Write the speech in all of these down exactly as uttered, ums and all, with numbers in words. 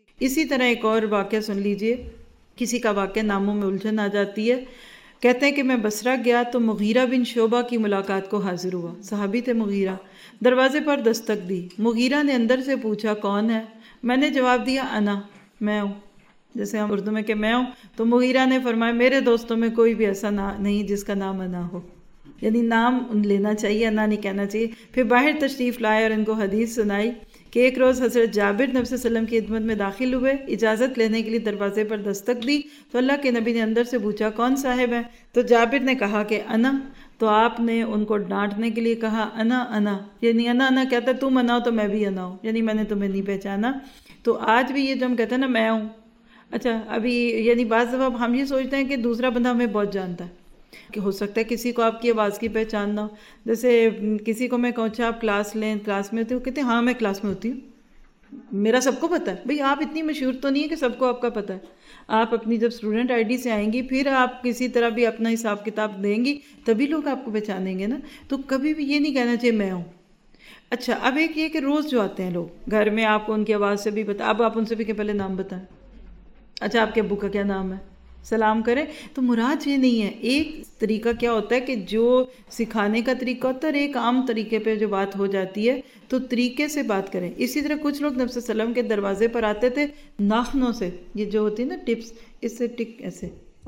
اسی طرح ایک اور واقعہ سن لیجئے، کسی کا واقعہ ناموں میں الجھن آ جاتی ہے۔ کہتے ہیں کہ میں بصرہ گیا تو مغیرہ بن شعبہ کی ملاقات کو حاضر ہوا، صحابی تھے مغیرہ۔ دروازے پر دستک دی، مغیرہ نے اندر سے پوچھا کون ہے؟ میں نے جواب دیا انا، میں ہوں، جیسے ہم اردو میں کہ میں ہوں، تو مغیرہ نے فرمایا میرے دوستوں میں کوئی بھی ایسا نہیں جس کا نام انا ہو، یعنی نام لینا چاہیے، انا نہیں کہنا چاہیے۔ پھر باہر تشریف لائے اور ان کو حدیث سنائی کہ ایک روز حضرت جابر نبی صلی اللہ علیہ وسلم کی خدمت میں داخل ہوئے، اجازت لینے کے لیے دروازے پر دستک دی تو اللہ کے نبی نے اندر سے پوچھا کون صاحب ہے؟ تو جابر نے کہا کہ انا، تو آپ نے ان کو ڈانٹنے کے لیے کہا انا انا، یعنی انا انا کہتا ہے تم انا ہو تو میں بھی انا ہوں، یعنی میں نے تمہیں نہیں پہچانا۔ تو آج بھی یہ جو ہم کہتے ہیں نا میں ہوں، اچھا ابھی یعنی بعض دفعہ ہم یہ سوچتے ہیں کہ دوسرا بندہ ہمیں بہت جانتا ہے، کہ ہو سکتا ہے کسی کو آپ کی آواز کی پہچان نہ ہو۔ جیسے کسی کو میں کہوں اچھا آپ کلاس لیں، کلاس میں ہوتی ہو، کہتے ہیں ہاں میں کلاس میں ہوتی ہوں، میرا سب کو پتہ ہے۔ بھئی آپ اتنی مشہور تو نہیں ہے کہ سب کو آپ کا پتہ ہے۔ آپ اپنی جب اسٹوڈنٹ آئی ڈی سے آئیں گی، پھر آپ کسی طرح بھی اپنا حساب کتاب دیں گی، تبھی لوگ آپ کو پہچانیں گے نا۔ تو کبھی بھی یہ نہیں کہنا چاہیے میں ہوں۔ اچھا اب ایک یہ کہ روز جو آتے ہیں لوگ گھر میں، آپ کو ان کی آواز سے بھی پتہ، اب آپ ان سے بھی کہ پہلے نام بتائیں، اچھا آپ کے ابو کا کیا نام ہے، سلام کریں۔ تو مراد یہ نہیں ہے، ایک طریقہ کیا ہوتا ہے کہ جو سکھانے کا طریقہ ہوتا ہے اور ایک عام طریقے پہ جو بات ہو جاتی ہے تو طریقے سے بات کریں۔ اسی طرح کچھ لوگ نبی صلی اللہ علیہ وسلم کے دروازے پر آتے تھے ناخنوں سے، یہ جو ہوتی ہے نا ٹپس، اس سے ٹک ایسے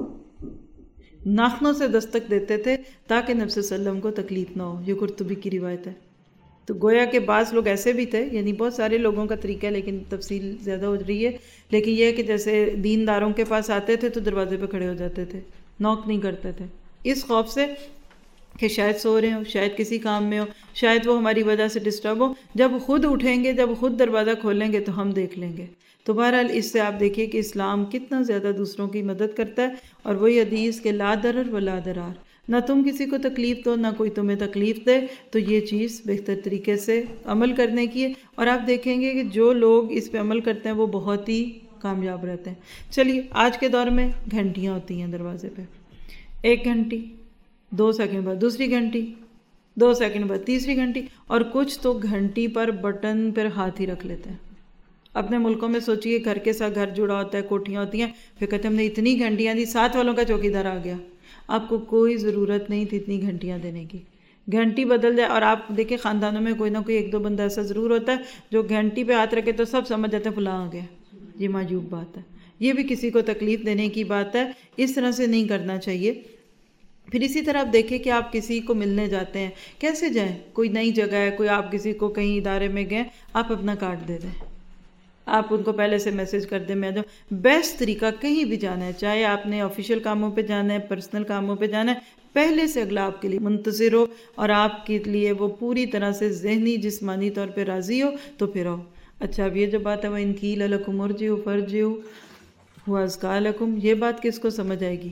ناخنوں سے دستک دیتے تھے تاکہ نبی صلی اللہ علیہ وسلم کو تکلیف نہ ہو، یہ قرطبی کی روایت ہے۔ تو گویا کہ بعض لوگ ایسے بھی تھے، یعنی بہت سارے لوگوں کا طریقہ ہے لیکن تفصیل زیادہ ہو رہی ہے، لیکن یہ ہے کہ جیسے دینداروں کے پاس آتے تھے تو دروازے پہ کھڑے ہو جاتے تھے، نوک نہیں کرتے تھے، اس خوف سے کہ شاید سو رہے ہوں، شاید کسی کام میں ہو، شاید وہ ہماری وجہ سے ڈسٹرب ہو، جب خود اٹھیں گے، جب خود دروازہ کھولیں گے تو ہم دیکھ لیں گے۔ تو بہرحال اس سے آپ دیکھیے کہ اسلام کتنا زیادہ دوسروں کی مدد کرتا ہے، اور وہی حدیث کہ لا ضرر ولا ضرار، نہ تم کسی کو تکلیف دو نہ کوئی تمہیں تکلیف دے، تو یہ چیز بہتر طریقے سے عمل کرنے کی ہے، اور آپ دیکھیں گے کہ جو لوگ اس پہ عمل کرتے ہیں وہ بہت ہی کامیاب رہتے ہیں۔ چلیے آج کے دور میں گھنٹیاں ہوتی ہیں دروازے پہ، ایک گھنٹی، دو سیکنڈ بعد دوسری گھنٹی، دو سیکنڈ بعد تیسری گھنٹی، اور کچھ تو گھنٹی پر بٹن پر ہاتھ ہی رکھ لیتے ہیں۔ اپنے ملکوں میں سوچئے گھر کے ساتھ گھر جڑا ہوتا ہے، کوٹھیاں ہوتی ہیں، پھر کہتے ہیں ہم نے اتنی گھنٹیاں دی، ساتھ والوں کا چوکیدار آ گیا۔ آپ کو کوئی ضرورت نہیں تھی اتنی گھنٹیاں دینے کی، گھنٹی بدل جائے۔ اور آپ دیکھیں خاندانوں میں کوئی نہ کوئی ایک دو بندہ ایسا ضرور ہوتا ہے جو گھنٹی پہ ہاتھ رکھے تو سب سمجھ جاتے ہیں فلاں آ گیا۔ یہ معجوب بات ہے، یہ بھی کسی کو تکلیف دینے کی بات ہے، اس طرح سے نہیں کرنا چاہیے۔ پھر اسی طرح آپ دیکھیں کہ آپ کسی کو ملنے جاتے ہیں، کیسے جائیں؟ کوئی نئی جگہ ہے، کوئی آپ کسی کو کہیں ادارے میں گئے، آپ اپنا کارڈ دے دیں، آپ ان کو پہلے سے میسج کر دیں میں آ جاؤں۔ بیسٹ طریقہ کہیں بھی جانا ہے، چاہے آپ نے آفیشیل کاموں پہ جانا ہے، پرسنل کاموں پہ جانا ہے، پہلے سے اگلا آپ کے لیے منتظر ہو اور آپ کے لیے وہ پوری طرح سے ذہنی جسمانی طور پہ راضی ہو تو پھر آؤ۔ اچھا اب یہ جو بات ہے وہ ان قیل لکم ارجعوا فارجعوا هو ازکی لکم، یہ بات کس کو سمجھ آئے گی؟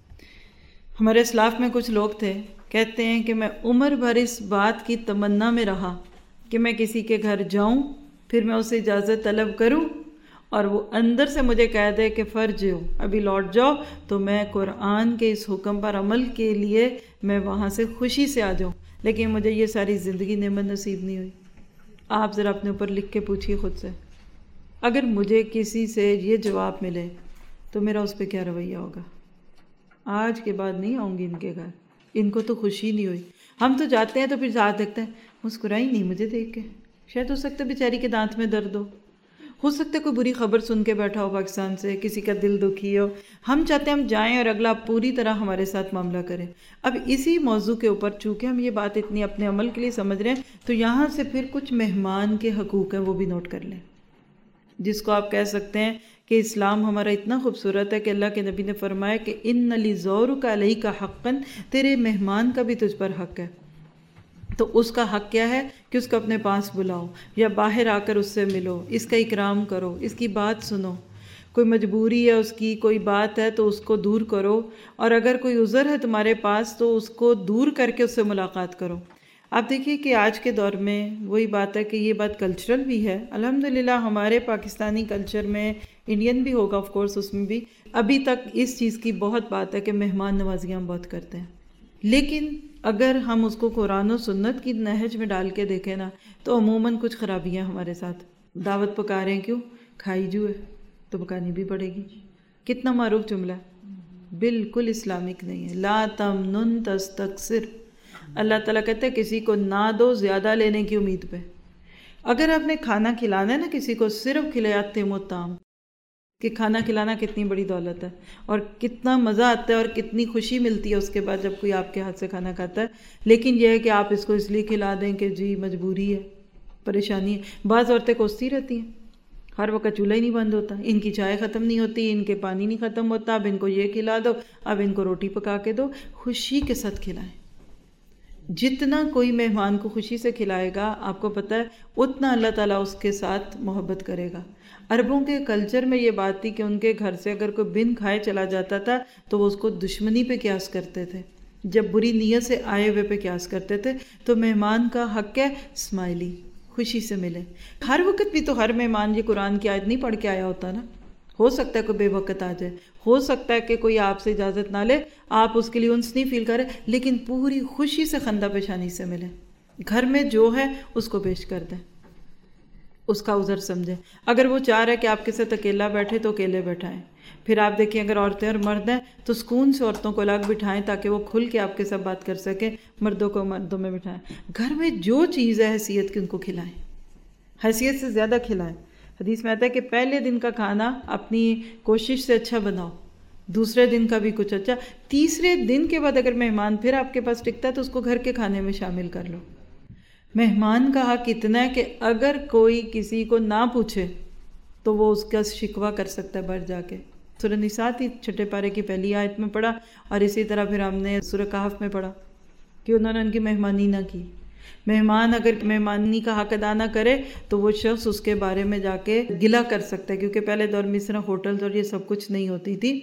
ہمارے اسلاف میں کچھ لوگ تھے، کہتے ہیں کہ میں عمر بھر اس بات کی تمنا میں رہا کہ میں کسی کے گھر جاؤں، پھر میں اسے اجازت طلب کروں اور وہ اندر سے مجھے کہہ دے کہ فرجعوا، ابھی لوٹ جاؤ، تو میں قرآن کے اس حکم پر عمل کے لیے میں وہاں سے خوشی سے آ جاؤں، لیکن مجھے یہ ساری زندگی نعمت نصیب نہیں ہوئی۔ آپ ذرا اپنے اوپر لکھ کے پوچھیے خود سے، اگر مجھے کسی سے یہ جواب ملے تو میرا اس پہ کیا رویہ ہوگا؟ آج کے بعد نہیں آؤں گی ان کے گھر، ان کو تو خوشی نہیں ہوئی۔ ہم تو جاتے ہیں تو پھر ساتھ دیکھتے ہیں مسکرائی نہیں مجھے دیکھ کے، شاید ہو سکتا ہے بیچاری کے دانت میں درد ہو ہو سکتا ہے کوئی بری خبر سن کے بیٹھا ہو پاکستان سے، کسی کا دل دکھی ہو، ہم چاہتے ہیں ہم جائیں اور اگلا پوری طرح ہمارے ساتھ معاملہ کرے۔ اب اسی موضوع کے اوپر چونکہ ہم یہ بات اتنی اپنے عمل کے لیے سمجھ رہے ہیں تو یہاں سے پھر کچھ مہمان کے حقوق ہیں وہ بھی نوٹ کر لیں، جس کو آپ کہہ سکتے ہیں کہ اسلام ہمارا اتنا خوبصورت ہے کہ اللہ کے نبی نے فرمایا کہ ان لزورک علیک حقا، تیرے مہمان کا بھی تجھ پر حق ہے۔ تو اس کا حق کیا ہے کہ اس کو اپنے پاس بلاؤ یا باہر آ کر اس سے ملو، اس کا اکرام کرو، اس کی بات سنو، کوئی مجبوری ہے اس کی، کوئی بات ہے تو اس کو دور کرو، اور اگر کوئی عذر ہے تمہارے پاس تو اس کو دور کر کے اس سے ملاقات کرو۔ آپ دیکھیے کہ آج کے دور میں وہی بات ہے کہ یہ بات کلچرل بھی ہے، الحمدللہ ہمارے پاکستانی کلچر میں، انڈین بھی ہوگا آف کورس، اس میں بھی ابھی تک اس چیز کی بہت بات ہے کہ مہمان نوازیاں ہم بہت کرتے ہیں، لیکن اگر ہم اس کو قرآن و سنت کی نہج میں ڈال کے دیکھیں نا تو عموماً کچھ خرابیاں ہمارے ساتھ۔ دعوت پکاریں کیوں؟ کھائی جو ہے، تو پکانی بھی پڑے گی. کتنا معروف جملہ ہے، بالکل اسلامک نہیں ہے. لا تمنن تستکثر، اللہ تعالیٰ کہتے ہیں کسی کو نہ دو زیادہ لینے کی امید پہ. اگر آپ نے کھانا کھلانا ہے نا کسی کو، صرف کھلاتے متام، کہ کھانا کھلانا کتنی بڑی دولت ہے اور کتنا مزہ آتا ہے اور کتنی خوشی ملتی ہے اس کے بعد جب کوئی آپ کے ہاتھ سے کھانا کھاتا ہے. لیکن یہ ہے کہ آپ اس کو اس لیے کھلا دیں کہ جی مجبوری ہے، پریشانی ہے. بعض عورتیں کوستی رہتی ہیں، ہر وقت چولہا ہی نہیں بند ہوتا، ان کی چائے ختم نہیں ہوتی، ان کے پانی نہیں ختم ہوتا، اب ان کو یہ کھلا دو، اب ان کو روٹی پکا کے دو. خوشی کے ساتھ کھلائیں. جتنا کوئی مہمان کو خوشی سے کھلائے گا آپ کو پتہ ہے اتنا اللہ تعالیٰ اس کے ساتھ محبت کرے گا. عربوں کے کلچر میں یہ بات تھی کہ ان کے گھر سے اگر کوئی بن کھائے چلا جاتا تھا تو وہ اس کو دشمنی پہ قیاس کرتے تھے، جب بری نیت سے آئے ہوئے پہ قیاس کرتے تھے. تو مہمان کا حق ہے اسمائلی، خوشی سے ملے. ہر وقت بھی تو ہر مہمان یہ قرآن کی آیت نہیں پڑھ کے آیا ہوتا نا. ہو سکتا ہے کوئی بے وقت آ جائے، ہو سکتا ہے کہ کوئی آپ سے اجازت نہ لے، آپ اس کے لیے انس نہیں فیل کرے، لیکن پوری خوشی سے خندہ پیشانی سے ملے. گھر میں جو ہے اس کو پیش کر دیں، اس کا عذر سمجھیں. اگر وہ چاہ رہا ہے کہ آپ کے ساتھ اکیلا بیٹھے تو اکیلے بیٹھائیں. پھر آپ دیکھیں اگر عورتیں اور مرد ہیں تو سکون سے عورتوں کو الگ بٹھائیں تاکہ وہ کھل کے آپ کے ساتھ بات کر سکیں، مردوں کو مردوں میں بٹھائیں. گھر میں جو چیز ہے حیثیت کی ان کو کھلائیں، حیثیت سے زیادہ کھلائیں. حدیث میں آتا ہے کہ پہلے دن کا کھانا اپنی کوشش سے اچھا بناؤ، دوسرے دن کا بھی کچھ اچھا، تیسرے دن کے بعد اگر مہمان پھر آپ کے پاس ٹکتا ہے تو اس کو گھر کے کھانے میں شامل کر لو. مہمان کا حق اتنا ہے کہ اگر کوئی کسی کو نہ پوچھے تو وہ اس کا شکوہ کر سکتا ہے باہر جا کے. سورہ نساء تھی چھٹے پارے کی پہلی آیت میں پڑھا، اور اسی طرح پھر ہم نے سورہ کہف میں پڑھا کہ انہوں نے ان کی مہمانی نہ کی. مہمان اگر مہمانی کا حق ادا نہ کرے تو وہ شخص اس کے بارے میں جا کے گلہ کر سکتا ہے، کیونکہ پہلے دور میں اس طرح ہوٹلز اور یہ سب کچھ نہیں ہوتی تھی.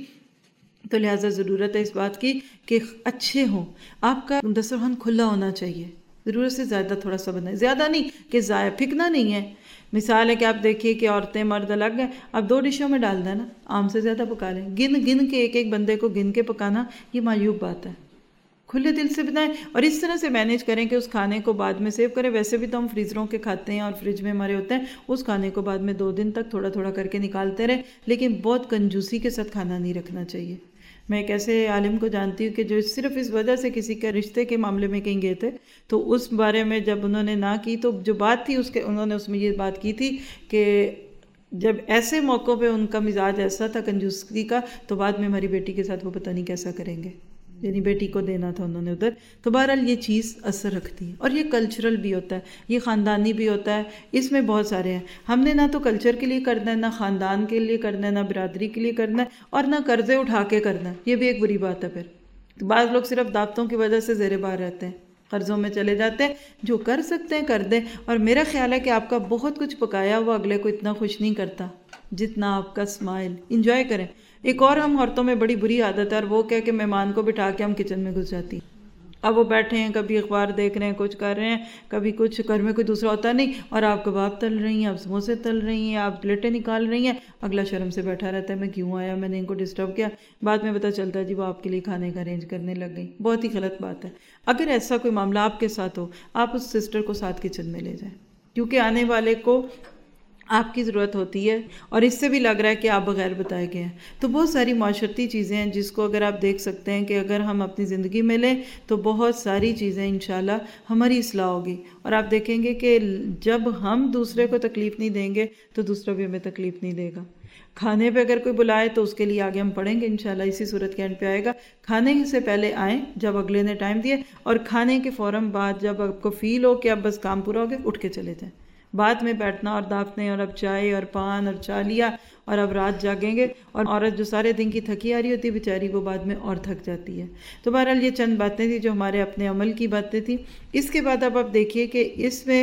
تو لہٰذا ضرورت ہے اس بات کی کہ اچھے ہوں. آپ کا دسترخوان کھلا ہونا چاہیے، ضرورت سے زیادہ تھوڑا سا بنائیں، زیادہ نہیں کہ ضائع پھینکنا نہیں ہے. مثال ہے کہ آپ دیکھیے کہ عورتیں مرد الگ ہیں، اب دو ڈشوں میں ڈال دیں نا، عام سے زیادہ پکا لیں. گن گن کے ایک ایک بندے کو گن کے پکانا یہ معیوب بات ہے. کھلے دل سے بنائیں اور اس طرح سے مینیج کریں کہ اس کھانے کو بعد میں سیو کریں. ویسے بھی تو ہم فریزروں کے کھاتے ہیں اور فریج میں ہمارے ہوتے ہیں، اس کھانے کو بعد میں دو دن تک تھوڑا تھوڑا کر کے نکالتے رہیں، لیکن بہت کنجوسی کے ساتھ کھانا نہیں رکھنا چاہیے. میں ایک ایسے عالم کو جانتی ہوں کہ جو صرف اس وجہ سے کسی کے رشتے کے معاملے میں کہیں گئے تھے، تو اس بارے میں جب انہوں نے نہ کی تو جو بات تھی اس کے انہوں نے اس میں یہ بات کی تھی کہ جب ایسے موقعوں پہ ان کا مزاج ایسا تھا کنجوسی کا، تو بعد میں ہماری بیٹی کے ساتھ وہ پتہ نہیں کیسا کریں گے، یعنی بیٹی کو دینا تھا انہوں نے ادھر. تو بہرحال یہ چیز اثر رکھتی ہے اور یہ کلچرل بھی ہوتا ہے، یہ خاندانی بھی ہوتا ہے. اس میں بہت سارے ہیں. ہم نے نہ تو کلچر کے لیے کرنا ہے، نہ خاندان کے لیے کرنا ہے، نہ برادری کے لیے کرنا ہے، اور نہ قرضے اٹھا کے کرنا ہے. یہ بھی ایک بری بات ہے. پھر بعض لوگ صرف دعوتوں کی وجہ سے زیر بار رہتے ہیں، قرضوں میں چلے جاتے ہیں. جو کر سکتے ہیں کر دیں. اور میرا خیال ہے کہ آپ کا بہت کچھ پکایا ہوا اگلے کو اتنا خوش نہیں کرتا جتنا آپ کا اسمائل. انجوائے کریں. ایک اور ہم عورتوں میں بڑی بری عادت ہے، اور وہ کیا کہ مہمان کو بٹھا کے ہم کچن میں گھس جاتی. اب وہ بیٹھے ہیں، کبھی اخبار دیکھ رہے ہیں، کچھ کر رہے ہیں، کبھی کچھ، گھر میں کوئی دوسرا ہوتا نہیں، اور آپ کباب تل رہی ہیں، آپ سموسے تل رہی ہیں، آپ پلیٹیں نکال رہی ہیں. اگلا شرم سے بیٹھا رہتا ہے میں کیوں آیا، میں نے ان کو ڈسٹرب کیا. بعد میں پتہ چلتا ہے جی وہ آپ کے لیے کھانے کا ارینج کرنے لگ گئی. بہت ہی غلط بات ہے. اگر ایسا کوئی معاملہ آپ کے ساتھ ہو، آپ اس سسٹر کو ساتھ کچن میں لے جائیں، کیونکہ آنے والے کو آپ کی ضرورت ہوتی ہے، اور اس سے بھی لگ رہا ہے کہ آپ بغیر بتائے گئے ہیں. تو بہت ساری معاشرتی چیزیں ہیں جس کو اگر آپ دیکھ سکتے ہیں کہ اگر ہم اپنی زندگی میں لیں تو بہت ساری چیزیں انشاءاللہ ہماری اصلاح ہوگی. اور آپ دیکھیں گے کہ جب ہم دوسرے کو تکلیف نہیں دیں گے تو دوسرا بھی ہمیں تکلیف نہیں دے گا. کھانے پہ اگر کوئی بلائے تو اس کے لیے آگے ہم پڑھیں گے انشاءاللہ، اسی صورت کے اینڈ پہ آئے گا. کھانے سے پہلے آئیں جب اگلے نے ٹائم دیے، اور کھانے کے فوراً بعد جب آپ کو فیل ہو کہ اب بس کام پورا ہو گیا، اٹھ کے چلے جائیں. بعد میں بیٹھنا اور دعوتیں اور اب چائے اور پان اور چا لیا اور اب رات جاگیں گے، اور عورت جو سارے دن کی تھکی آ رہی ہوتی ہے بیچاری، وہ بعد میں اور تھک جاتی ہے. تو بہرحال یہ چند باتیں تھیں جو ہمارے اپنے عمل کی باتیں تھیں. اس کے بعد اب آپ دیکھیے کہ اس میں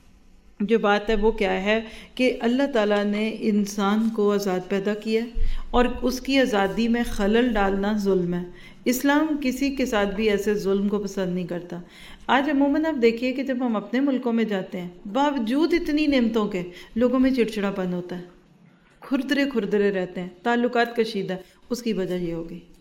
جو بات ہے وہ کیا ہے کہ اللہ تعالیٰ نے انسان کو آزاد پیدا کیا اور اس کی آزادی میں خلل ڈالنا ظلم ہے. اسلام کسی کے ساتھ بھی ایسے ظلم کو پسند نہیں کرتا. آج عموماً آپ دیکھیے کہ جب ہم اپنے ملکوں میں جاتے ہیں، باوجود اتنی نعمتوں کے لوگوں میں چڑچڑا پن ہوتا ہے، کھردرے کھردرے رہتے ہیں، تعلقات کشیدہ. اس کی وجہ یہ ہوگی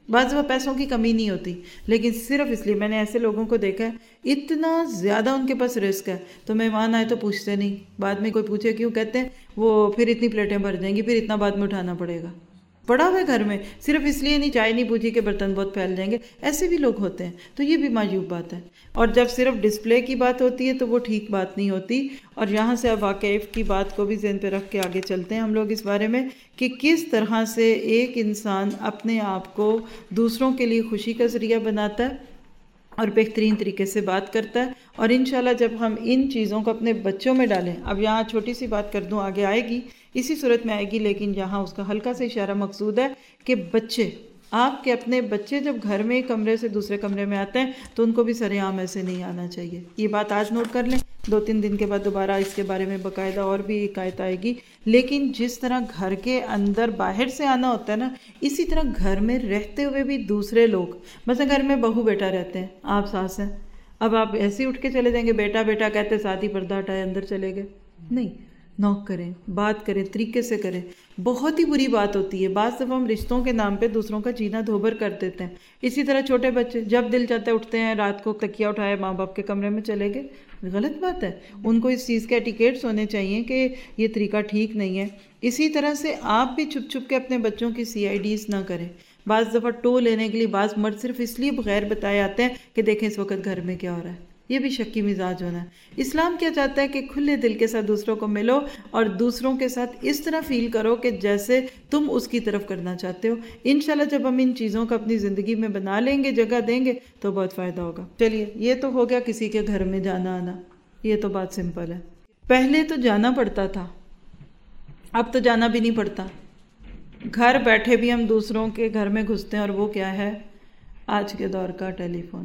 بعض وہ پیسوں کی کمی نہیں ہوتی، لیکن صرف اس لیے میں نے ایسے لوگوں کو دیکھا ہے اتنا زیادہ ان کے پاس رزق ہے تو مہمان آئے تو پوچھتے نہیں، بعد میں کوئی پوچھے کیوں کہتے ہیں وہ پھر اتنی پلیٹیں بھر جائیں گی، پھر اتنا بعد میں اٹھانا پڑے گا، پڑا ہوا ہے گھر میں، صرف اس لیے نہیں چائے نہیں پوچھی کہ برتن بہت پھیل جائیں گے، ایسے بھی لوگ ہوتے ہیں، تو یہ بھی معیوب بات ہے۔ اور جب صرف ڈسپلے کی بات ہوتی ہے تو وہ ٹھیک بات نہیں ہوتی، اور یہاں سے اب واقعیت کی بات کو بھی ذہن پہ رکھ کے آگے چلتے ہیں ہم لوگ اس بارے میں کہ کس طرح سے ایک انسان اپنے آپ کو دوسروں کے لیے خوشی کا ذریعہ بناتا ہے اور بہترین طریقے سے بات کرتا ہے، اور انشاءاللہ جب ہم ان چیزوں کو اپنے بچوں میں ڈالیں، اب یہاں چھوٹی سی بات کر دوں آگے آئے گی اسی صورت میں آئے گی، لیکن یہاں اس کا ہلکا سے اشارہ مقصود ہے کہ بچے، آپ کے اپنے بچے جب گھر میں ایک کمرے سے دوسرے کمرے میں آتے ہیں تو ان کو بھی سر عام ایسے نہیں آنا چاہیے۔ یہ بات آج نوٹ کر لیں، دو تین دن کے بعد دوبارہ اس کے بارے میں باقاعدہ اور بھی ایک آیت آئے گی، لیکن جس طرح گھر کے اندر باہر سے آنا ہوتا ہے نا، اسی طرح گھر میں رہتے ہوئے بھی دوسرے لوگ، مثلا گھر میں بہو بیٹا رہتے ہیں، آپ ساس ہیں، اب آپ ایسے ہی اٹھ کے چلے جائیں گے، بیٹا بیٹا کہتے ساتھ ہی پردہ ہٹائے اندر چلے گئے؟ نہیں، نوک کریں، بات کریں، طریقے سے کریں۔ بہت ہی بری بات ہوتی ہے، بعض دفعہ ہم رشتوں کے نام پہ دوسروں کا جینا دھوبر کر دیتے ہیں۔ اسی طرح چھوٹے بچے جب دل چاہتا ہے اٹھتے ہیں، رات کو تکیہ اٹھائے ماں باپ کے کمرے میں چلے گئے، غلط بات ہے۔ ان کو اس چیز کے ایٹیکیٹس ہونے چاہیے کہ یہ طریقہ ٹھیک نہیں ہے۔ اسی طرح سے آپ بھی چھپ چھپ کے اپنے بچوں کی سی آئی ڈیز نہ کریں۔ بعض دفعہ ٹو لینے کے لیے بعض مرد صرف اس لیے بغیر بتائے آتے ہیں کہ دیکھیں اس وقت گھر میں کیا ہو رہا ہے، یہ بھی شکی مزاج ہونا ہے۔ اسلام کیا چاہتا ہے کہ کھلے دل کے ساتھ دوسروں کو ملو اور دوسروں کے ساتھ اس طرح فیل کرو کہ جیسے تم اس کی طرف کرنا چاہتے ہو۔ انشاءاللہ جب ہم ان چیزوں کو اپنی زندگی میں بنا لیں گے، جگہ دیں گے تو بہت فائدہ ہوگا۔ چلیے، یہ تو ہو گیا کسی کے گھر میں جانا آنا، یہ تو بات سمپل ہے۔ پہلے تو جانا پڑتا تھا، اب تو جانا بھی نہیں پڑتا، گھر بیٹھے بھی ہم دوسروں کے گھر میں گھستے ہیں، اور وہ کیا ہے؟ آج کے دور کا ٹیلی فون۔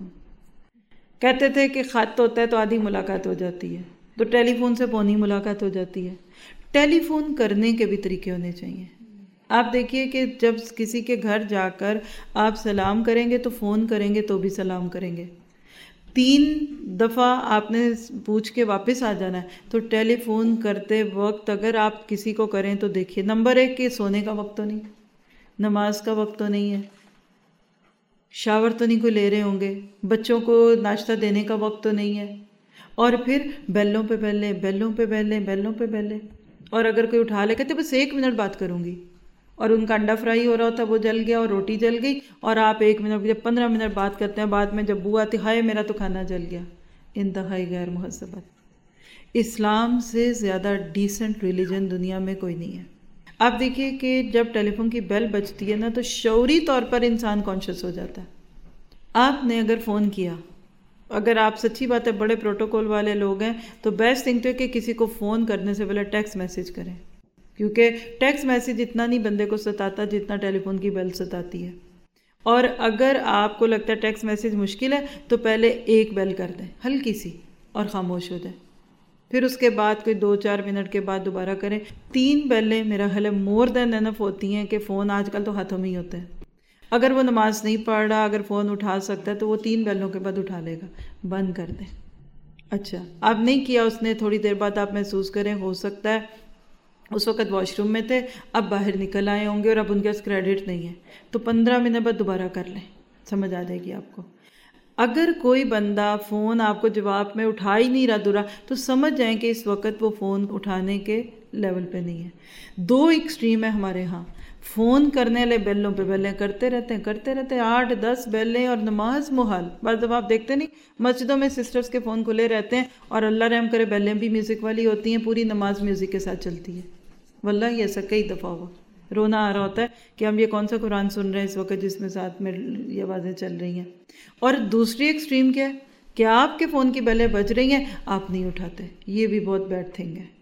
کہتے تھے کہ خط ہوتا ہے تو آدھی ملاقات ہو جاتی ہے، تو ٹیلی فون سے پونی ملاقات ہو جاتی ہے۔ ٹیلی فون کرنے کے بھی طریقے ہونے چاہیے۔ آپ دیکھیے کہ جب کسی کے گھر جا کر آپ سلام کریں گے تو فون کریں گے تو بھی سلام کریں گے، تین دفعہ آپ نے پوچھ کے واپس آ جانا ہے، تو ٹیلی فون کرتے وقت اگر آپ کسی کو کریں تو دیکھیے، نمبر ایک کہ سونے کا وقت تو نہیں، نماز کا وقت تو نہیں ہے، شاور تو نہیں کوئی لے رہے ہوں گے، بچوں کو ناشتہ دینے کا وقت تو نہیں ہے، اور پھر بیلوں پہ بیلیں، بیلوں پہ بیلیں، بیلوں پہ بیلیں، اور اگر کوئی اٹھا لے کہتے بس ایک منٹ بات کروں گی، اور ان کا انڈا فرائی ہو رہا ہوتا وہ جل گیا اور روٹی جل گئی، اور آپ ایک منٹ جب پندرہ منٹ بات کرتے ہیں، بعد میں جب بو آتی ہائے میرا تو کھانا جل گیا۔ انتہائی غیر مہذبت۔ اسلام سے زیادہ ڈیسنٹ ریلیجن دنیا میں کوئی نہیں ہے۔ آپ دیکھیے کہ جب ٹیلی فون کی بیل بجتی ہے نا تو شعوری طور پر انسان کانشیس ہو جاتا ہے۔ آپ نے اگر فون کیا، اگر آپ سچی بات ہے بڑے پروٹوکول والے لوگ ہیں تو بیسٹ تھنگ تو ہے کہ کسی کو فون کرنے سے پہلے ٹیکسٹ میسیج کریں، کیونکہ ٹیکسٹ میسیج اتنا نہیں بندے کو ستاتا جتنا ٹیلی فون کی بیل ستاتی ہے۔ اور اگر آپ کو لگتا ہے ٹیکسٹ میسیج مشکل ہے تو پہلے ایک بیل کر دیں ہلکی سی اور خاموش ہو جائیں، پھر اس کے بعد کوئی دو چار منٹ کے بعد دوبارہ کریں۔ تین بیلیں میرا خیال ہے مور دین انف ہوتی ہیں کہ فون آج کل تو ہاتھوں میں ہی ہوتے ہیں۔ اگر وہ نماز نہیں پڑھ رہا، اگر فون اٹھا سکتا ہے تو وہ تین بیلوں کے بعد اٹھا لے گا، بند کر دیں۔ اچھا، اب نہیں کیا اس نے، تھوڑی دیر بعد آپ محسوس کریں ہو سکتا ہے اس وقت واش روم میں تھے، اب باہر نکل آئے ہوں گے اور اب ان کے پاس کریڈٹ نہیں ہے، تو پندرہ منٹ بعد دوبارہ کر لیں، سمجھ آ جائے گی آپ کو۔ اگر کوئی بندہ فون آپ کو جواب میں اٹھا ہی نہیں رہا دورا تو سمجھ جائیں کہ اس وقت وہ فون اٹھانے کے لیول پہ نہیں ہے۔ دو ایکسٹریم ہے ہمارے ہاں، فون کرنے والے بیلوں پہ بیلیں کرتے رہتے ہیں کرتے رہتے ہیں آٹھ دس بیلیں اور نماز محال۔ بعض دفعہ آپ دیکھتے نہیں مسجدوں میں سسٹرز کے فون کھلے رہتے ہیں اور اللہ رحم کرے بیلیں بھی میوزک والی ہوتی ہیں، پوری نماز میوزک کے ساتھ چلتی ہے۔ واللہ یہ ایسا کئی دفعہ ہوا، رونا آ رہا ہوتا ہے کہ ہم یہ کون سا قرآن سن رہے ہیں اس وقت جس میں ساتھ میں یہ آوازیں چل رہی ہیں۔ اور دوسری ایکسٹریم کیا ہے کہ آپ کے فون کی بیلیں بج رہی ہیں، آپ نہیں اٹھاتے، یہ بھی بہت بیڈ تھنگ ہے،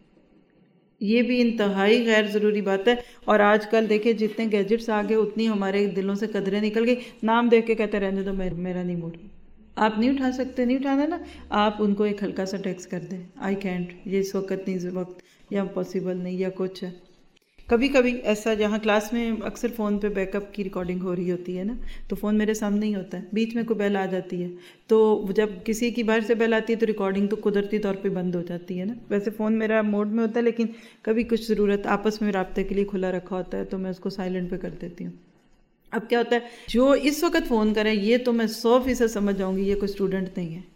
یہ بھی انتہائی غیر ضروری بات ہے۔ اور آج کل دیکھیں جتنے گیجٹس آگے اتنی ہمارے دلوں سے قدریں نکل گئی، نام دیکھ کے کہتے رہنے دو میرا نہیں موڈ، آپ نہیں اٹھا سکتے، نہیں اٹھانا نا، آپ ان کو ایک ہلکا سا ٹیکسٹ کر دیں، آئی کینٹ، یہ اس وقت نہیں، اس وقت یا پاسبل نہیں یا کچھ ہے۔ کبھی کبھی ایسا جہاں کلاس میں اکثر فون پہ بیک اپ کی ریکارڈنگ ہو رہی ہوتی ہے نا، تو فون میرے سامنے ہی ہوتا ہے، بیچ میں کوئی بیل آ جاتی ہے تو جب کسی کی باہر سے بیل آتی ہے تو ریکارڈنگ تو قدرتی طور پہ بند ہو جاتی ہے نا۔ ویسے فون میرا موڈ میں ہوتا ہے لیکن کبھی کچھ ضرورت آپس میں رابطے کے لیے کھلا رکھا ہوتا ہے تو میں اس کو سائلنٹ پہ کر دیتی ہوں۔ اب کیا ہوتا ہے جو اس وقت فون کریں یہ تو میں سو فیصد سمجھ جاؤں گی یہ کوئی اسٹوڈنٹ نہیں ہے.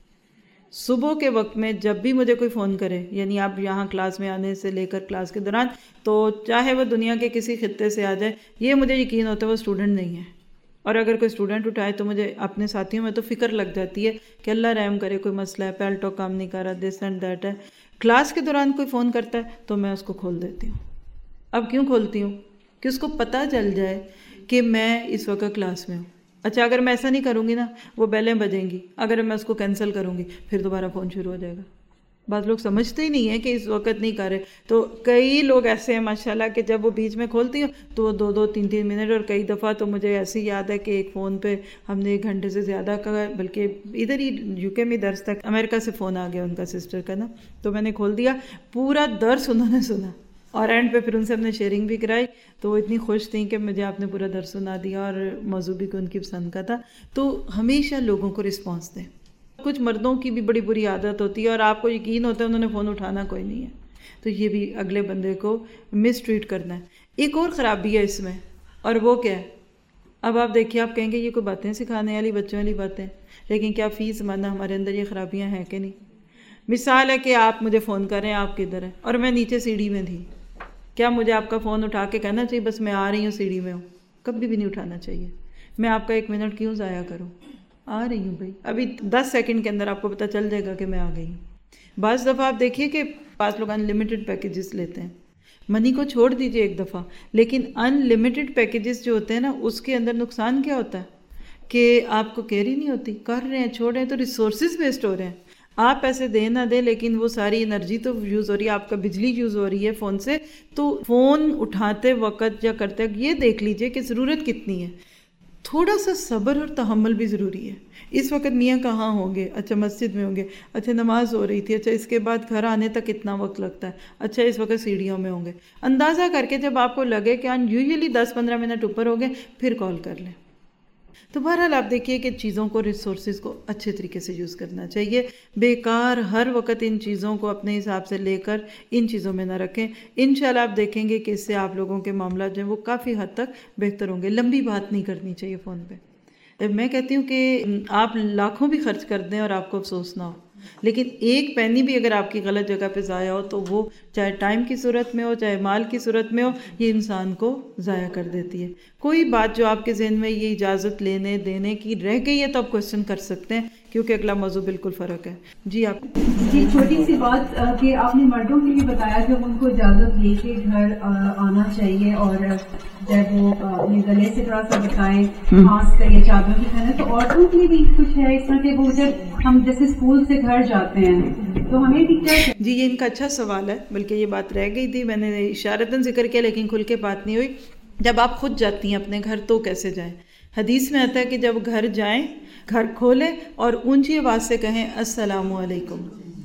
صبح کے وقت میں جب بھی مجھے کوئی فون کرے، یعنی آپ یہاں کلاس میں آنے سے لے کر کلاس کے دوران، تو چاہے وہ دنیا کے کسی خطے سے آ جائے، یہ مجھے یقین ہوتا ہے وہ اسٹوڈنٹ نہیں ہے. اور اگر کوئی اسٹوڈنٹ اٹھائے تو مجھے اپنے ساتھیوں میں تو فکر لگ جاتی ہے کہ اللہ رحم کرے، کوئی مسئلہ ہے، پیلٹو کام نہیں کر رہا، دس اینڈ دیٹ ہے. کلاس کے دوران کوئی فون کرتا ہے تو میں اس کو کھول دیتی ہوں. اب کیوں کھولتی ہوں؟ کہ اس کو پتہ چل جائے کہ میں اس وقت کلاس میں ہوں. اچھا اگر میں ایسا نہیں کروں گی نا، وہ بیلیں بجیں گی، اگر میں اس کو کینسل کروں گی پھر دوبارہ فون شروع ہو جائے گا. بعض لوگ سمجھتے ہی نہیں ہیں کہ اس وقت نہیں کر رہے. تو کئی لوگ ایسے ہیں ماشاءاللہ کہ جب وہ بیچ میں کھولتی ہوں تو وہ دو دو تین تین منٹ، اور کئی دفعہ تو مجھے ایسی یاد ہے کہ ایک فون پہ ہم نے ایک گھنٹے سے زیادہ کا، بلکہ ادھر ہی یو کے میں درس تک، امریکہ سے فون آ گیا ان کا سسٹر کا نا، تو میں نے کھول دیا، پورا درس انہوں نے سنا، اور اینڈ پہ پھر ان سے ہم نے شیئرنگ بھی کرائی. تو وہ اتنی خوش تھیں کہ مجھے آپ نے پورا درس سنا دیا، اور موضوع بھی ان کی پسند کا تھا. تو ہمیشہ لوگوں کو رسپانس دیں. کچھ مردوں کی بھی بڑی بری عادت ہوتی ہے اور آپ کو یقین ہوتا ہے انہوں نے فون اٹھانا کوئی نہیں ہے، تو یہ بھی اگلے بندے کو مس ٹریٹ کرنا ہے. ایک اور خرابی ہے اس میں، اور وہ کیا ہے؟ اب آپ دیکھیے، آپ کہیں گے یہ کوئی باتیں سکھانے والی، بچوں والی باتیں، لیکن کیا فی زمانہ ہمارے اندر یہ خرابیاں ہیں کہ نہیں؟ مثال ہے کہ آپ مجھے فون کر رہے ہیں، آپ کدھر ہیں، اور میں نیچے سیڑھی میں تھی، کیا مجھے آپ کا فون اٹھا کے کہنا چاہیے بس میں آ رہی ہوں سیڑھی میں ہوں؟ کبھی بھی نہیں اٹھانا چاہیے. میں آپ کا ایک منٹ کیوں ضائع کروں؟ آ رہی ہوں بھائی، ابھی دس سیکنڈ کے اندر آپ کو پتہ چل جائے گا کہ میں آ گئی ہوں. بعض دفعہ آپ دیکھیے کہ بعض لوگ ان لمیٹڈ پیکیجز لیتے ہیں. منی کو چھوڑ دیجئے ایک دفعہ، لیکن ان لمیٹڈ پیکیجز جو ہوتے ہیں نا، اس کے اندر نقصان کیا ہوتا ہے کہ آپ کو کیئر ہی نہیں ہوتی. کر رہے ہیں، چھوڑ رہے ہیں تو ریسورسز ویسٹ ہو رہے ہیں. آپ پیسے دیں نہ دیں لیکن وہ ساری انرجی تو یوز ہو رہی ہے، آپ کا بجلی یوز ہو رہی ہے فون سے. تو فون اٹھاتے وقت یا کرتے وقت یہ دیکھ لیجئے کہ ضرورت کتنی ہے. تھوڑا سا صبر اور تحمل بھی ضروری ہے. اس وقت میاں کہاں ہوں گے؟ اچھا مسجد میں ہوں گے، اچھا نماز ہو رہی تھی، اچھا اس کے بعد گھر آنے تک کتنا وقت لگتا ہے، اچھا اس وقت سیڑھیوں میں ہوں گے. اندازہ کر کے جب آپ کو لگے کہ ان یوزلی دس پندرہ منٹ اوپر ہو گئے پھر کال کر لیں. تو بہرحال آپ دیکھیے کہ چیزوں کو، ریسورسز کو اچھے طریقے سے یوز کرنا چاہیے. بیکار ہر وقت ان چیزوں کو اپنے حساب سے لے کر ان چیزوں میں نہ رکھیں. انشاءاللہ آپ دیکھیں گے کہ اس سے آپ لوگوں کے معاملات جو ہیں وہ کافی حد تک بہتر ہوں گے. لمبی بات نہیں کرنی چاہیے فون پہ. میں کہتی ہوں کہ آپ لاکھوں بھی خرچ کر دیں اور آپ کو افسوس نہ ہو، لیکن ایک پینی بھی اگر آپ کی غلط جگہ پہ ضائع ہو تو وہ چاہے ٹائم کی صورت میں ہو چاہے مال کی صورت میں ہو، یہ انسان کو ضائع کر دیتی ہے. کوئی بات جو آپ کے ذہن میں یہ اجازت لینے دینے کی رہ گئی ہے تو آپ کوشچن کر سکتے ہیں، کیونکہ اگلا موضوع بالکل فرق ہے. جی آپ جی چھوٹی سی بات کہ آپ نے مردوں کے لیے بتایا جب ان کو اجازت لے کے گھر آنا چاہیے، اور جب وہ اپنے گلے سے تھوڑا سا بتائیں ماسک کا یا چادر کی طرح، تو عورتوں کے لیے بھی کچھ ہے اس طرح کہ وہ جب ہم جیسے اسکول سے گھر جاتے ہیں تو ہمیں بھی کیا؟ جی یہ ان کا اچھا سوال ہے، بلکہ یہ بات رہ گئی تھی، میں نے اشارتاً ذکر کیا لیکن کھل کے بات نہیں ہوئی. جب آپ خود جاتی ہیں اپنے گھر تو کیسے جائیں؟ حدیث میں آتا ہے کہ جب گھر جائیں، گھر کھولیں اور اونچی آواز سے کہیں السلام علیکم.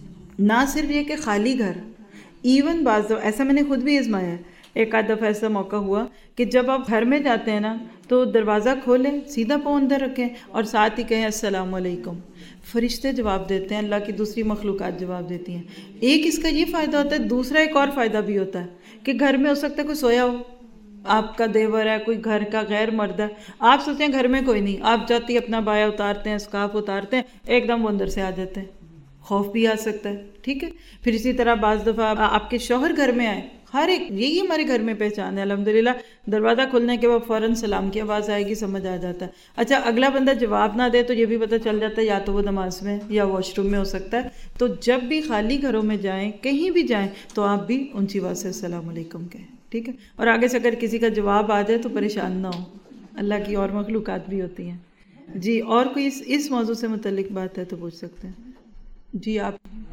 نہ صرف یہ کہ خالی گھر، ایون بعض ایسا میں نے خود بھی آزمایا ہے. ایک آدھ دفعہ ایسا موقع ہوا کہ جب آپ گھر میں جاتے ہیں نا تو دروازہ کھولیں، سیدھا پاؤں اندر رکھیں اور ساتھ ہی کہیں السلام علیکم. فرشتے جواب دیتے ہیں، اللہ کی دوسری مخلوقات جواب دیتی ہیں. ایک اس کا یہ فائدہ ہوتا ہے، دوسرا ایک اور فائدہ بھی ہوتا ہے کہ گھر میں ہو سکتا ہے کوئی سویا ہو، آپ کا دیور ہے، کوئی گھر کا غیر مرد ہے، آپ سوچیں گھر میں کوئی نہیں، آپ جاتی اپنا بایا اتارتے ہیں، اسکارف اتارتے ہیں، ایک دم وہ اندر سے آ جاتے ہیں. خوف بھی آ سکتا ہے، ٹھیک ہے. پھر اسی طرح بعض دفعہ آپ کے شوہر گھر میں آئے، ہر ایک یہی ہمارے گھر میں پہچان ہے الحمدللہ، دروازہ کھلنے کے بعد فوراً سلام کی آواز آئے گی، سمجھ آ جاتا ہے. اچھا اگلا بندہ جواب نہ دے تو یہ بھی پتہ چل جاتا ہے یا تو وہ نماز میں یا واش روم میں ہو سکتا ہے. تو جب بھی خالی گھروں میں جائیں، کہیں بھی جائیں، تو آپ بھی اونچی آواز سے السلام علیکم کہیں، ٹھیک ہے. اور آگے سے اگر کسی کا جواب آ جائے تو پریشان نہ ہو، اللہ کی اور مخلوقات بھی ہوتی ہیں. جی اور کوئی اس اس موضوع سے متعلق بات ہے تو پوچھ سکتے ہیں. جی آپ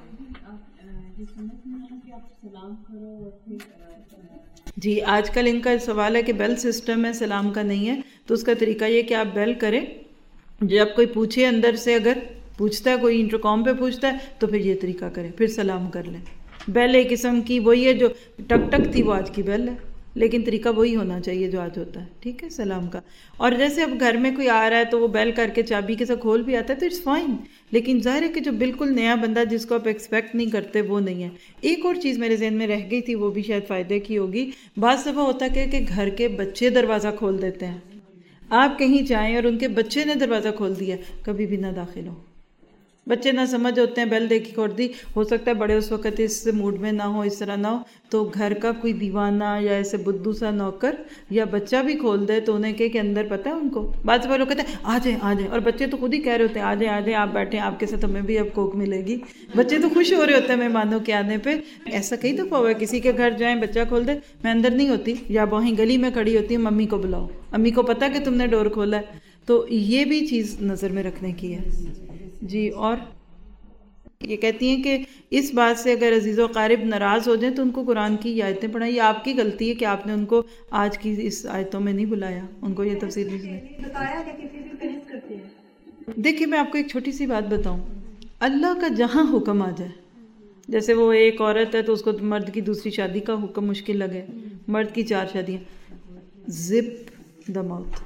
جی آج کل ان کا سوال ہے کہ بیل سسٹم ہے، سلام کا نہیں ہے. تو اس کا طریقہ یہ کہ آپ بیل کریں، جب کوئی پوچھے اندر سے، اگر پوچھتا ہے کوئی انٹرکام پہ پوچھتا ہے تو پھر یہ طریقہ کریں، پھر سلام کر لیں. بیل ایک قسم کی وہی ہے جو ٹک ٹک تھی، وہ آج کی بیل ہے، لیکن طریقہ وہی ہونا چاہیے جو آج ہوتا ہے، ٹھیک ہے، سلام کا. اور جیسے اب گھر میں کوئی آ رہا ہے تو وہ بیل کر کے چابی کے ساتھ کھول بھی آتا ہے تو اٹس فائن، لیکن ظاہر ہے کہ جو بالکل نیا بندہ جس کو آپ ایکسپیکٹ نہیں کرتے وہ نہیں ہے. ایک اور چیز میرے ذہن میں رہ گئی تھی، وہ بھی شاید فائدے کی ہوگی. بعض دفعہ ہوتا ہے کہ کہ گھر کے بچے دروازہ کھول دیتے ہیں. آپ کہیں جائیں اور ان کے بچے نے دروازہ کھول دیا، کبھی بھی نہ داخل ہو. بچے نہ سمجھ ہوتے ہیں، بیل دیکھی کھول دی، ہو سکتا ہے بڑے اس وقت اس موڈ میں نہ ہو، اس طرح نہ ہو، تو گھر کا کوئی دیوانہ یا ایسے بدھو سا نوکر یا بچہ بھی کھول دے تو انہیں کہ کہ اندر پتہ ہے ان کو. بعض لوگ کہتے ہیں آ جائیں آ جائیں، اور بچے تو خود ہی کہہ رہے ہوتے ہیں آ جائیں آ جائیں، آپ بیٹھیں، آپ کے ساتھ ہمیں بھی اب کوک ملے گی. بچے تو خوش ہو رہے ہوتے ہیں مہمانوں کے آنے پہ. ایسا کئی دفعہ ہوا ہے کسی کے گھر جائیں، بچہ کھول دے، میں اندر نہیں ہوتی، یا وہیں گلی میں کھڑی ہوتی ہوں، ممی کو بلاؤ، امی کو پتہ کہ تم نے ڈور کھولا ہے. تو یہ بھی چیز نظر میں رکھنے کی ہے. جی. اور یہ کہتی ہیں کہ اس بات سے اگر عزیز و اقارب ناراض ہو جائیں تو ان کو قرآن کی آیتیں پڑھائیں. یہ آپ کی غلطی ہے کہ آپ نے ان کو آج کی اس آیتوں میں نہیں بلایا، ان کو یہ تفسیر نہیں بتایا. دیکھیے میں آپ کو ایک چھوٹی سی بات بتاؤں، اللہ کا جہاں حکم آ جائے، جیسے وہ ایک عورت ہے تو اس کو مرد کی دوسری شادی کا حکم مشکل لگے، مرد کی چار شادیاں، زپ دا ماؤتھ.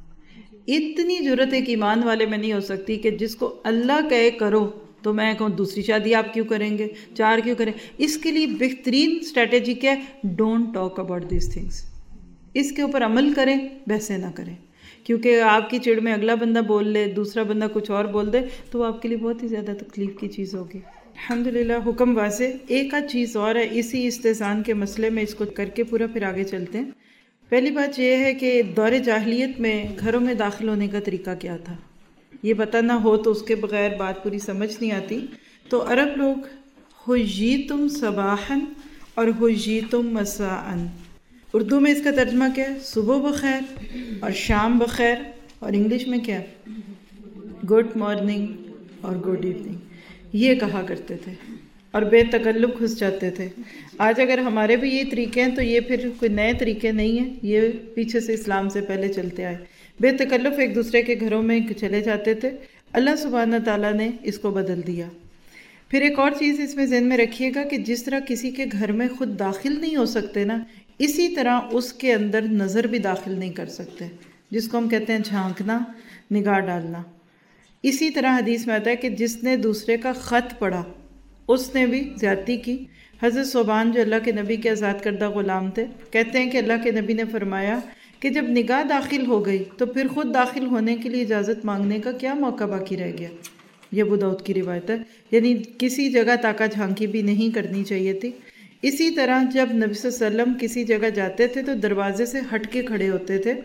اتنی جرت ایک ایمان والے میں نہیں ہو سکتی کہ جس کو اللہ کہے کرو تو میں کہوں دوسری شادی آپ کیوں کریں گے، چار کیوں کریں. اس کے لیے بہترین اسٹریٹجی کیا ہے؟ Don't talk about these things. اس کے اوپر عمل کریں، بحثیں نہ کریں، کیونکہ آپ کی چڑ میں اگلا بندہ بول لے، دوسرا بندہ کچھ اور بول دے تو وہ آپ کے لیے بہت ہی زیادہ تکلیف کی چیز ہوگی. الحمدللہ حکم واضح. ایک آدھ چیز اور ہے اسی استحسان کے مسئلے میں، اس کو کر کے پورا پھر آگے چلتے ہیں. پہلی بات یہ ہے کہ دور جاہلیت میں گھروں میں داخل ہونے کا طریقہ کیا تھا، یہ پتہ نہ ہو تو اس کے بغیر بات پوری سمجھ نہیں آتی. تو عرب لوگ حییتم صباحاً اور حییتم مساءً، اردو میں اس کا ترجمہ کیا ہے؟ صبح بخیر اور شام بخیر. اور انگلش میں کیا؟ گڈ مارننگ اور گڈ ایوننگ. یہ کہا کرتے تھے اور بے تکلف گھس جاتے تھے. آج اگر ہمارے بھی یہ طریقے ہیں تو یہ پھر کوئی نئے طریقے نہیں ہیں، یہ پیچھے سے اسلام سے پہلے چلتے آئے. بے تکلف ایک دوسرے کے گھروں میں چلے جاتے تھے. اللہ سبحانہ تعالیٰ نے اس کو بدل دیا. پھر ایک اور چیز اس میں ذہن میں رکھیے گا کہ جس طرح کسی کے گھر میں خود داخل نہیں ہو سکتے نا، اسی طرح اس کے اندر نظر بھی داخل نہیں کر سکتے، جس کو ہم کہتے ہیں جھانکنا، نگاہ ڈالنا. اسی طرح حدیث میں آتا ہے کہ جس نے دوسرے کا خط پڑھا اس نے بھی زیادتی کی. حضرت صوبان جو اللہ کے نبی کے آزاد کردہ غلام تھے، کہتے ہیں کہ اللہ کے نبی نے فرمایا کہ جب نگاہ داخل ہو گئی تو پھر خود داخل ہونے کے لیے اجازت مانگنے کا کیا موقع باقی رہ گیا. یہ ابو داؤد کی روایت ہے. یعنی کسی جگہ تاکہ جھانکی بھی نہیں کرنی چاہیے تھی. اسی طرح جب نبی صلی اللہ علیہ وسلم کسی جگہ جاتے تھے تو دروازے سے ہٹ کے کھڑے ہوتے تھے.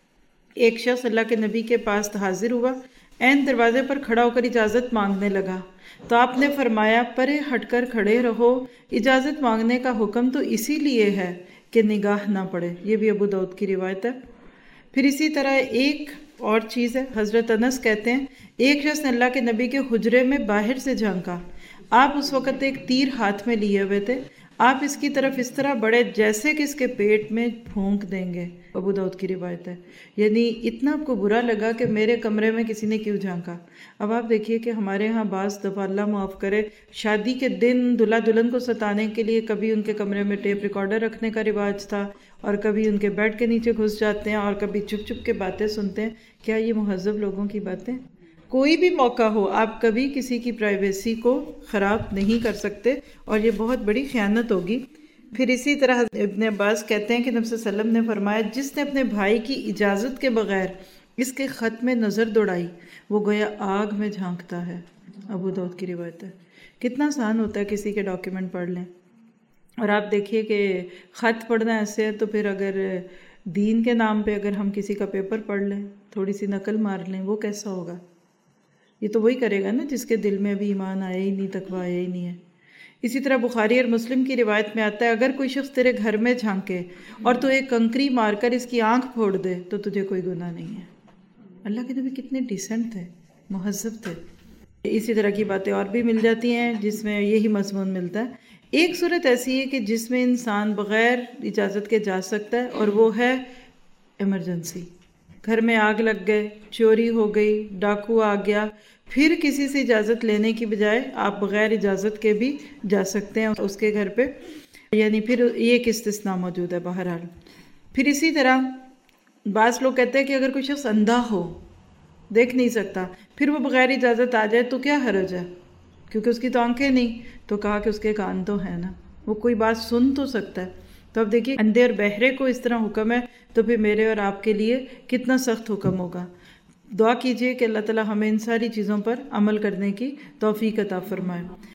ایک شخص اللہ کے نبی کے پاس حاضر ہوا، عین دروازے پر کھڑا ہو کر اجازت مانگنے لگا تو آپ نے فرمایا پرے ہٹ کر کھڑے رہو، اجازت مانگنے کا حکم تو اسی لیے ہے کہ نگاہ نہ پڑے. یہ بھی ابو داؤد کی روایت ہے. پھر اسی طرح ایک اور چیز ہے، حضرت انس کہتے ہیں ایک شخص نے اللہ کے نبی کے حجرے میں باہر سے جھانکا. آپ اس وقت ایک تیر ہاتھ میں لیے ہوئے تھے. آپ اس کی طرف اس طرح بڑھے جیسے کہ اس کے پیٹ میں پھونک دیں گے. ابو داؤد کی روایت ہے. یعنی اتنا آپ کو برا لگا کہ میرے کمرے میں کسی نے کیوں جھانکا. اب آپ دیکھیے کہ ہمارے ہاں بعض دفعہ اللہ معاف کرے شادی کے دن دلہا دلہن کو ستانے کے لیے کبھی ان کے کمرے میں ٹیپ ریکارڈر رکھنے کا رواج تھا، اور کبھی ان کے بیڈ کے نیچے گھس جاتے ہیں، اور کبھی چپ چپ کے باتیں سنتے ہیں. کیا یہ مہذب لوگوں کی باتیں؟ کوئی بھی موقع ہو آپ کبھی کسی کی پرائیویسی کو خراب نہیں کر سکتے، اور یہ بہت بڑی خیانت ہوگی. پھر اسی طرح ابن عباس کہتے ہیں کہ نبی صلی اللہ علیہ وسلم نے فرمایا جس نے اپنے بھائی کی اجازت کے بغیر اس کے خط میں نظر دوڑائی وہ گویا آگ میں جھانکتا ہے. ابو داؤد کی روایت ہے. کتنا آسان ہوتا ہے کسی کے ڈاکیومنٹ پڑھ لیں. اور آپ دیکھیے کہ خط پڑھنا ایسے ہے تو پھر اگر دین کے نام پہ اگر ہم کسی کا پیپر پڑھ لیں، تھوڑی سی نقل مار لیں، وہ کیسا ہوگا؟ یہ تو وہی کرے گا نا جس کے دل میں ابھی ایمان آیا ہی نہیں، تقویٰ آیا ہی نہیں ہے. اسی طرح بخاری اور مسلم کی روایت میں آتا ہے اگر کوئی شخص تیرے گھر میں جھانکے اور تو ایک کنکری مار کر اس کی آنکھ پھوڑ دے تو تجھے کوئی گناہ نہیں ہے. اللہ کے نبی کتنے ڈیسنٹ تھے، مہذب تھے. اسی طرح کی باتیں اور بھی مل جاتی ہیں جس میں یہی مضمون ملتا ہے. ایک صورت ایسی ہے کہ جس میں انسان بغیر اجازت کے جا سکتا ہے، اور وہ ہے ایمرجنسی. گھر میں آگ لگ گئے، چوری ہو گئی، ڈاکو آ گیا، پھر کسی سے اجازت لینے کی بجائے آپ بغیر اجازت کے بھی جا سکتے ہیں اس کے گھر پہ. یعنی پھر یہ ایک استثناء موجود ہے بہرحال. پھر اسی طرح بعض لوگ کہتے ہیں کہ اگر کوئی شخص اندھا ہو، دیکھ نہیں سکتا، پھر وہ بغیر اجازت آ جائے تو کیا حرج ہے، کیونکہ اس کی تو آنکھیں نہیں. تو کہا کہ اس کے کان تو ہیں نا، وہ کوئی بات سن تو سکتا ہے. تو اب دیکھیے اندھے اور بہرے کو اس طرح حکم ہے تو پھر میرے اور آپ کے لیے کتنا سخت حکم ہوگا۔ دعا کیجیے کہ اللہ تعالیٰ ہمیں ان ساری چیزوں پر عمل کرنے کی توفیق عطا فرمائے۔